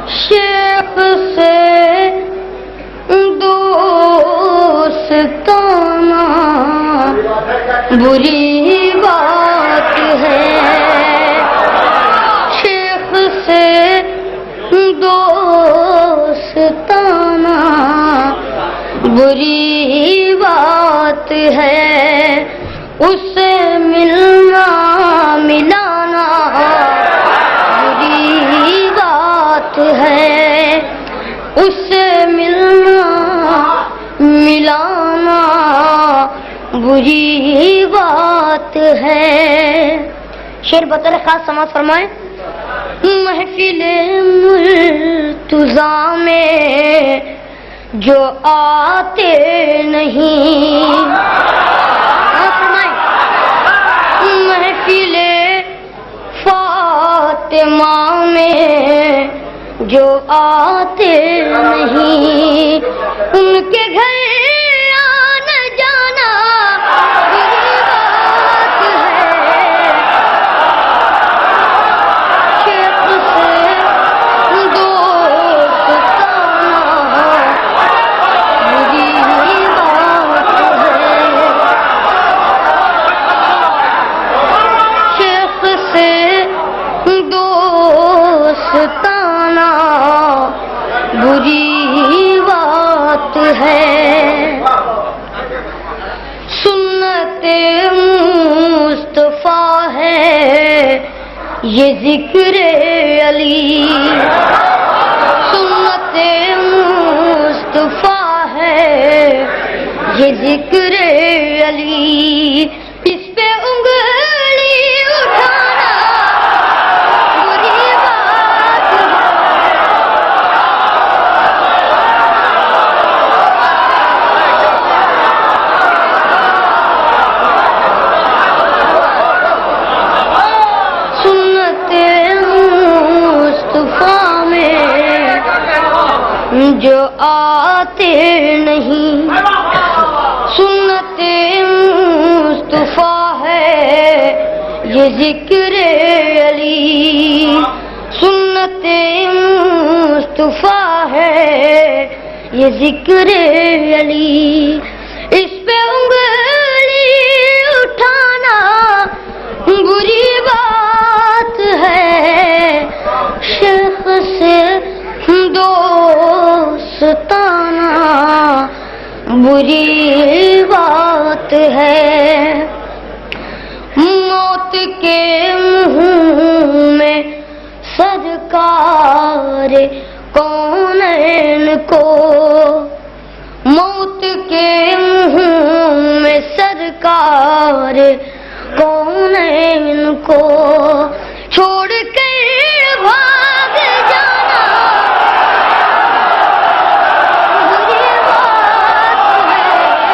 شیخ سے دوستانہ بری بات ہے، شیخ سے دوستانہ بری بات ہے، اس سے ملنا ملانا بری بات ہے، اس سے ملنا ملانا بری بات ہے۔ شعر بطور خاص سماعت فرمائیں۔ محفل مرتضیٰ میں جو آتے نہیں، محفل فاطمہ میں جو آتے نہیں، ان کے گھر آنا جانا بری بات ہے، شیخ سے دوستانہ بری بات ہے، شیخ سے دوستانہ بری بات ہے۔ سنت مصطفیٰ ہے یہ ذکر علی، سنت مصطفیٰ ہے یہ ذکر علی، اس پہ انگلی اٹھانا بری بات ہے، سنت مصطفیٰ میں جو آتے نہیں، سنت مصطفیٰ ہے یہ ذکر علی، سنت مصطفیٰ ہے یہ ذکر علی، اس پہ انگلی اٹھانا بری بات ہے، شیخ سے دوستانہ بری بات ہے، موت کے منہ میں سرکار کونین کو، موت کے منہ میں سرکار کونین کو چھوڑ کر بھاگ جانا بری بات ہے،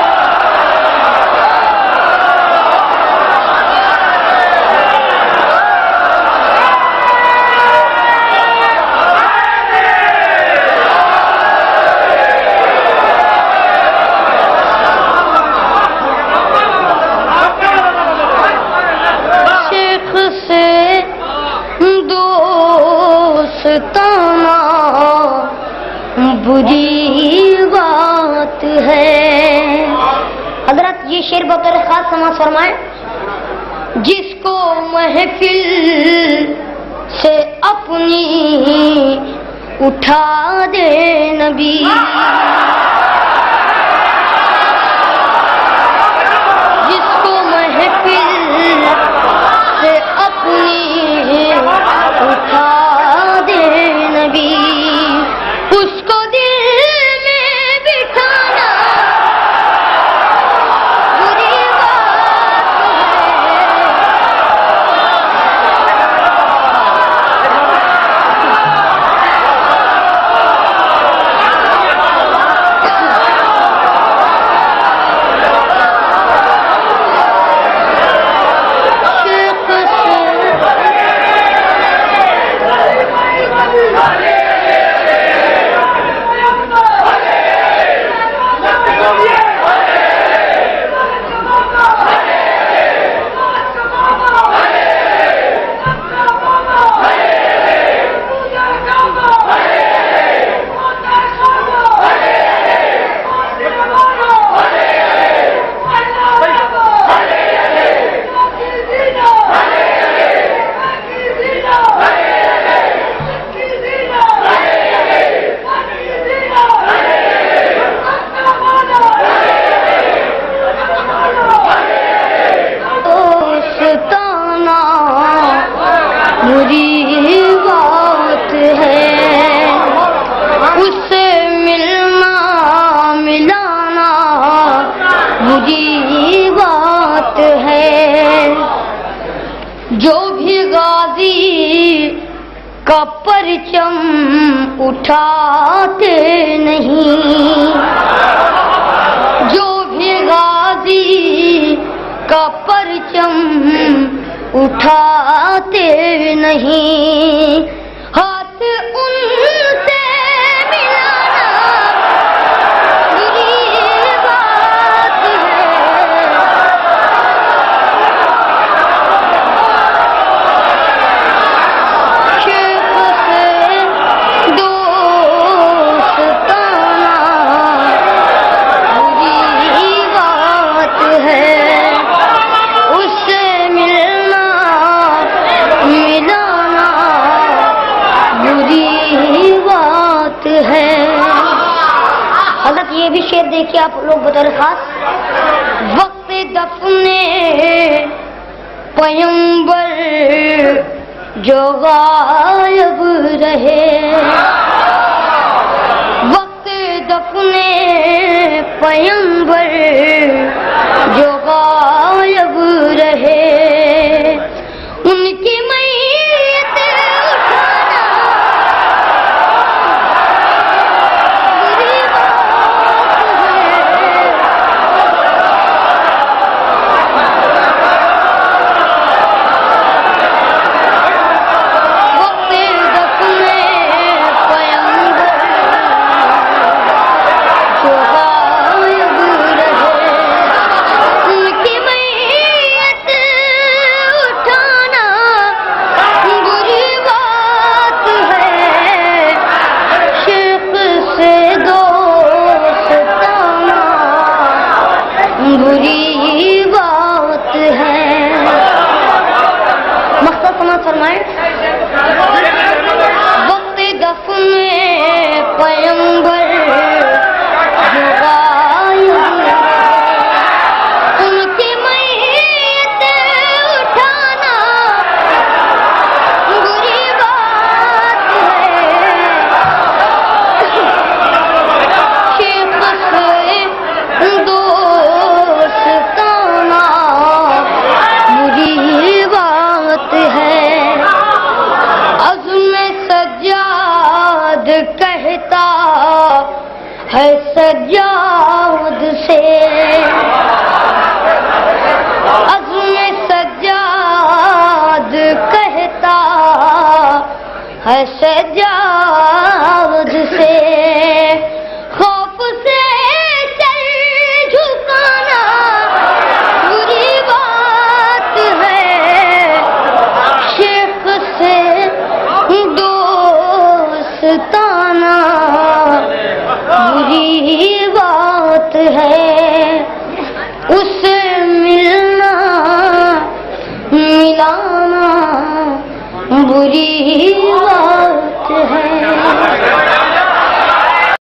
شیخ سے دوستانہ بری بات ہے۔ حضرت یہ شعر بطور خاص سماعت فرمائیں۔ جس کو محفل سے اپنی اٹھا دے نبی، جس کو محفل سے اپنی اٹھا دے نبی، اس کو دل میں بٹھانا بری بات ہے، کا پرچم اٹھاتے نہیں، جو بھی غازی کا پرچم اٹھاتے نہیں، ہاتھ ان سے ملانا بری بات ہے، شیخ سے دوستانہ بری بات ہے، اس سے ملنا ملانا بری بات ہے۔ حضرت یہ بھی شعر دیکھیے آپ لوگ بطور خاص، وقت دفن پیمبر جو غائب رہے، وقت دفن پیمبر جو غائب رہے، ان کی میت اٹھانا بری بات ہے، وقت دفن پیمبر جو غائب رہے، ان کی میت اٹھانا بری بات ہے، شیخ سے دوستانہ بری بات ہے۔ مقصد سمجھ فرمائیں، وقت دفن پیمبر جو غائب رہے، ان کی میت اٹھانا بری بات ہے، شیخ سے دوستانہ بری بات ہے۔ عزم سجاد کہتا ہے سجاد سے، عزم سجاد کہتا ہے سجاد سے، خوف سے سر جھکانا بری بات ہے، شیخ سے دوستانہ